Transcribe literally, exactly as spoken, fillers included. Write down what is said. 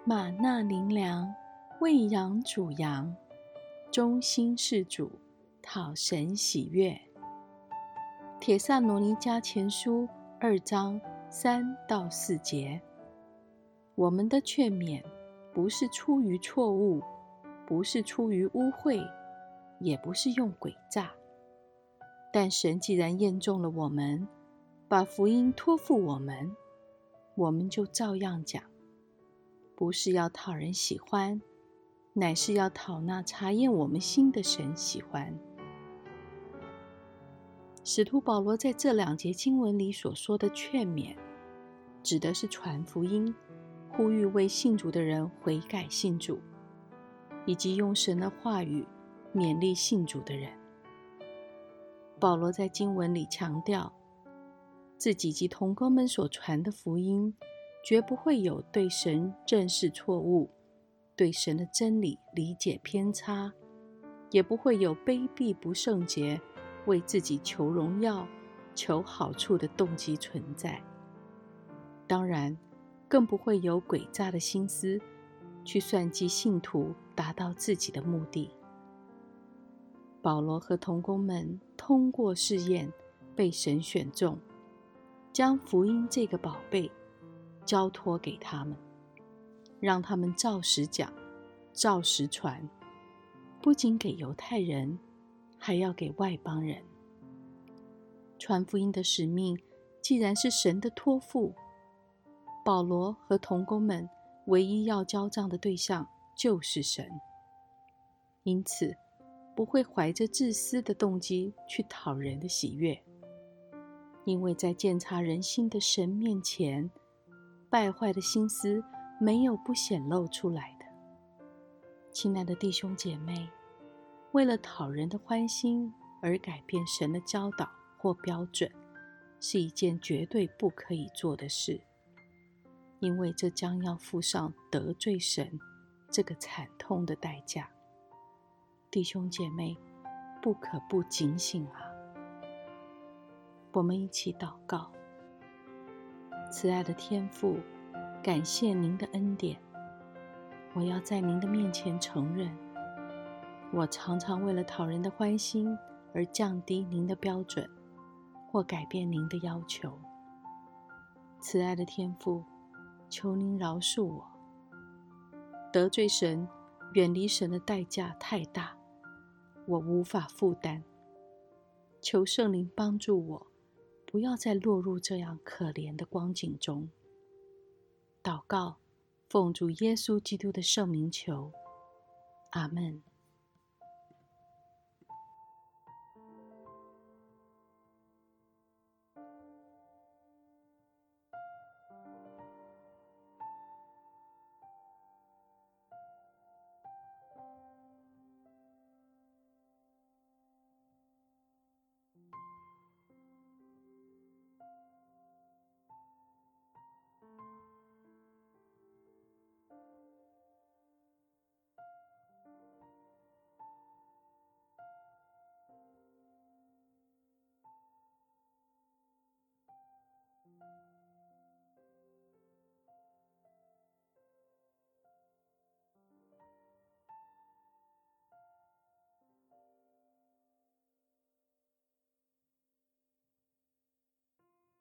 玛纳灵粮，喂养主羊，忠心事主，讨神喜悦。帖撒罗尼迦前书二章三到四节。我们的劝勉不是出于错误，不是出于污秽，也不是用诡诈。但神既然验中了我们，把福音托付我们，我们就照样讲，不是要讨人喜欢，乃是要讨那察验我们心的神喜欢。使徒保罗在这两节经文里所说的劝勉，指的是传福音，呼吁为信主的人悔改信主，以及用神的话语勉励信主的人。保罗在经文里强调，自己及同工们所传的福音，绝不会有对神认识错误，对神的真理理解偏差，也不会有卑鄙不圣洁，为自己求荣耀、求好处的动机存在。当然，更不会有诡诈的心思，去算计信徒，达到自己的目的。保罗和同工们通过试验，被神选中，将福音这个宝贝交托给他们，让他们照实讲，照实传，不仅给犹太人，还要给外邦人。传福音的使命既然是神的托付，保罗和同工们唯一要交账的对象就是神，因此不会怀着自私的动机去讨人的喜悦，因为在鉴察人心的神面前，败坏的心思没有不显露出来的。亲爱的弟兄姐妹，为了讨人的欢心而改变神的教导或标准，是一件绝对不可以做的事，因为这将要付上得罪神这个惨痛的代价。弟兄姐妹，不可不警醒啊！我们一起祷告。慈爱的天父，感谢您的恩典，我要在您的面前承认，我常常为了讨人的欢心而降低您的标准，或改变您的要求。慈爱的天父，求您饶恕我。得罪神、远离神的代价太大，我无法负担。求圣灵帮助我，不要再落入这样可怜的光景中。祷告，奉主耶稣基督的圣名求，阿们。